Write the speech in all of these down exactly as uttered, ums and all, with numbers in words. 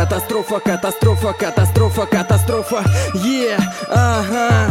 катастрофа, катастрофа, катастрофа, катастрофа. Е, ага.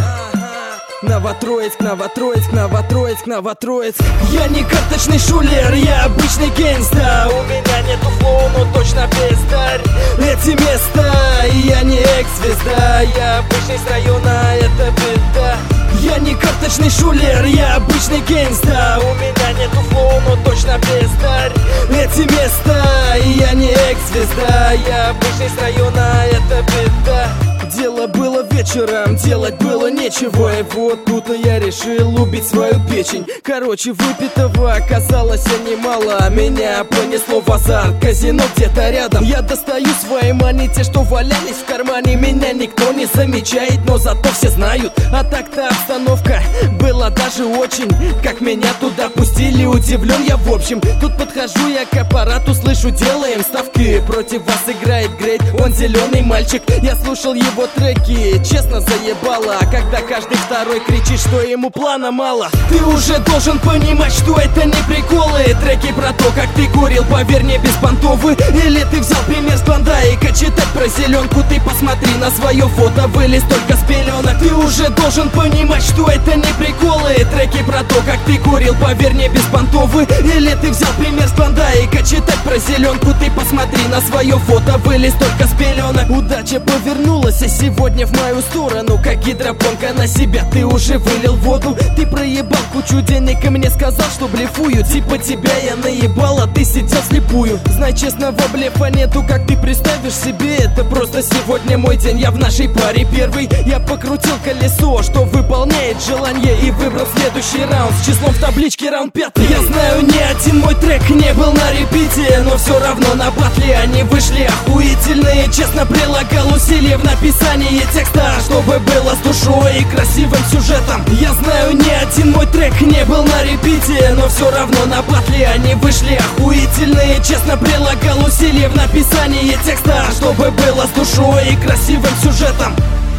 Новотроицк, Новотроицк, Новотроицк, Новотроицк. Я не карточный шулер, я обычный гангста. У меня нету флоу, но точно бездарь. Эти места, я не экс-звезда. Я обычный с района, это беда. Я не карточный шулер, я обычный гангста. У меня нету флоу, но точно бездарь. Эти места, я не экс-звезда. Я обычный с района, это беда. Дело было вечером, делать было нечего. И вот тут я решил убить свою печень. Короче, выпитого оказалось немало. Меня понесло в азарт, казино где-то рядом. Я достаю свои мани, те, что валялись в кармане. Меня никто не замечает, но зато все знают. А так-то обстановка была даже очень. Как меня туда пустили, удивлен я в общем. Тут подхожу я к аппарату, слышу, делаем ставки. Против вас играет Грейт, он зеленый мальчик. Я слушал его треки, честно заебало. Когда каждый второй кричит, что ему плана мало. Ты уже должен понимать, что это не приколы. Треки про то, как ты курил, поверь, не беспонтовы. Или ты взял пример с Клондайка, читать про зеленку. Ты посмотри на свое фото, вылез только с пеленок. Ты уже должен понимать, что это не приколы. Треки про то, как ты курил, поверь, не беспонтовы. Или ты взял пример с Клондайка, читать про зеленку. Ты посмотри на свое фото, вылез только с пеленок. Удача повернулась сегодня в мою сторону, как гидропонка на себя. Ты уже вылил воду, ты проебал кучу денег и мне сказал, что блефую. Типа тебя я наебал, а ты сидел слепую. Знай, честного блефа нету, как ты представишь себе. Это просто сегодня мой день, я в нашей паре первый. Я покрутил колесо, что выполняет желание, и выбрал следующий раунд с числом в табличке раунд пятый. Я знаю, ни один мой трек не был на репите, но все равно на батле они вышли охуительные. Честно прилагал усилия в написании текста, чтобы было с душой и красивым сюжетом. Я знаю, ни один мой трек не был на репите, но все равно на батле они вышли охуительные. Честно прилагал усилия в написании текста, чтобы было с душой и красивым сюжетом.